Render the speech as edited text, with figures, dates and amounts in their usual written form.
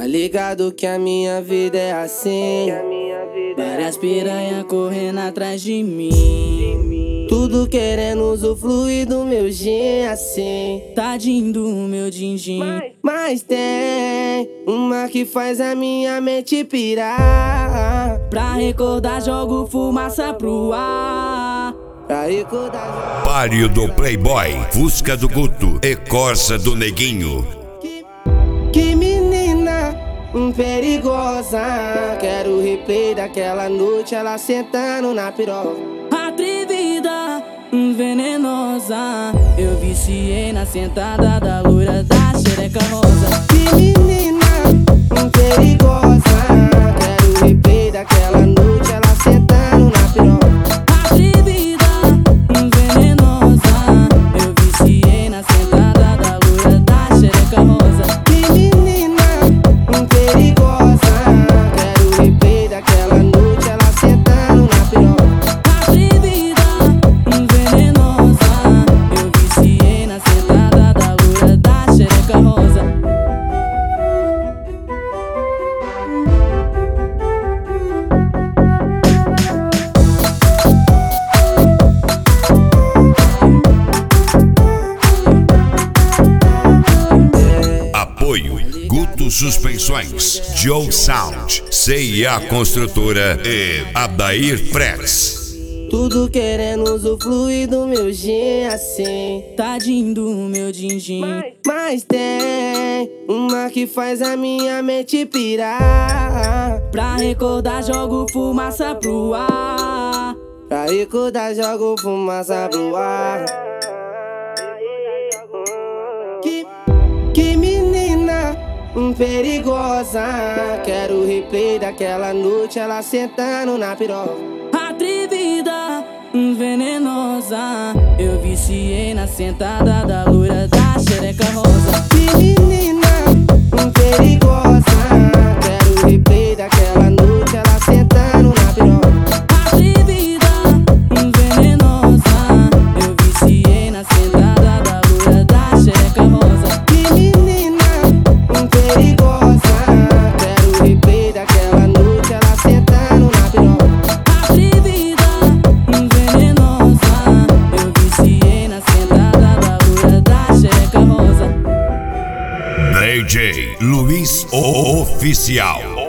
ligado que a minha vida é assim. Várias piranha correndo atrás de mim, Tudo querendo usufruir do meu gin assim. tadinho do meu din-din. Mas tem uma que faz a minha mente pirar. Pra recordar jogo fumaça pro ar. Pra recordar Páreo do Playboy, Fusca do Guto e Corsa do Neguinho. Que menina perigosa. Quero o replay daquela noite, ela sentando na piroca. Atrevida, venenosa, eu viciei na sentada da loira da xereca rosa. Que menina perigosa. Quero o replay daquela noite, ela sentando na piroca. Atrevida, venenosa, eu viciei na sentada da loira da xereca rosa. Que menina perigosa. Quero o replay daquela noite, ela sentando na piroca. Atrevida, venenosa, eu viciei na sentada da loira da xereca rosa. Apoio Guto Suspensões, Joe Sound, CIA Construtora e Adair Frets. Tudo querendo usufruir do meu gin assim. Tadinho do meu din-din. Mas tem uma que faz a minha mente pirar. Pra recordar jogo fumaça pro ar. Pra recordar jogo fumaça pro ar. Que menina perigosa. Quero o replay daquela noite, ela sentando na piroca. Atrevida, venenosa, eu viciei na sentada da loira da xereca rosa. Que menina perigosa. Quero o replay daquela noite, ela sentando na piroca. Atrevida, venenosa, eu viciei na sentada da loira da xereca rosa. Que menina perigosa. Quero o replay daquela noite, ela sentando na piroca. Atrevida, venenosa, eu viciei na sentada da loira da xereca rosa. DJ Luiz Oficial.